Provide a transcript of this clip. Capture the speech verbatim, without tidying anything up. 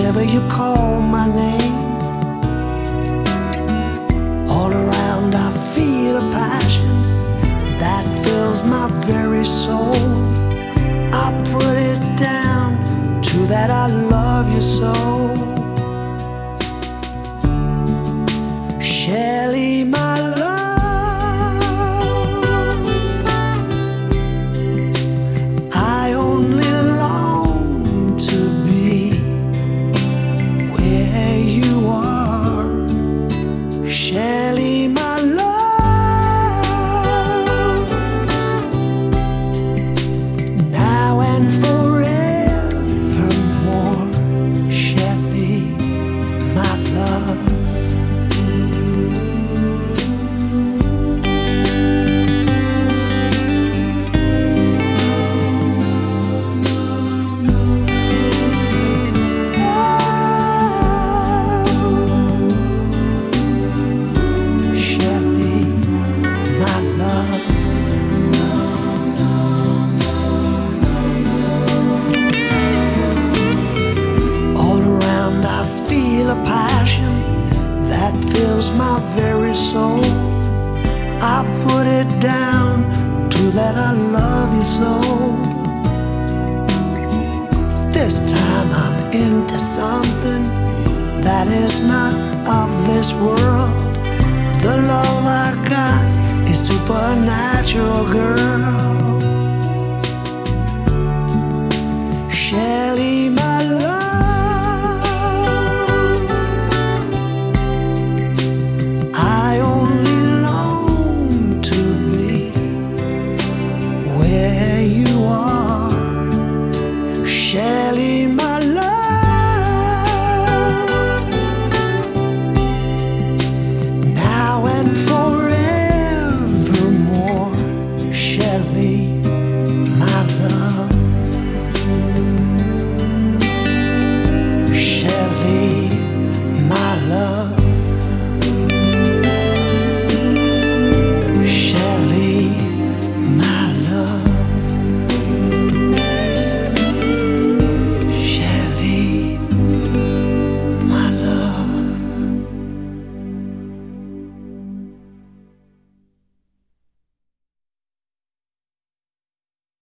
whenever you call my name. All around I feel a passion that fills my very soul. I put it down to that I love you so. Shelley, my love, I only long to be where you are. Shelley, my love, now and forevermore. Shelley, my love. A passion that fills my very soul. I put it down to that I love you so. This time I'm into something that is not of this world. The love I got is supernatural, girl.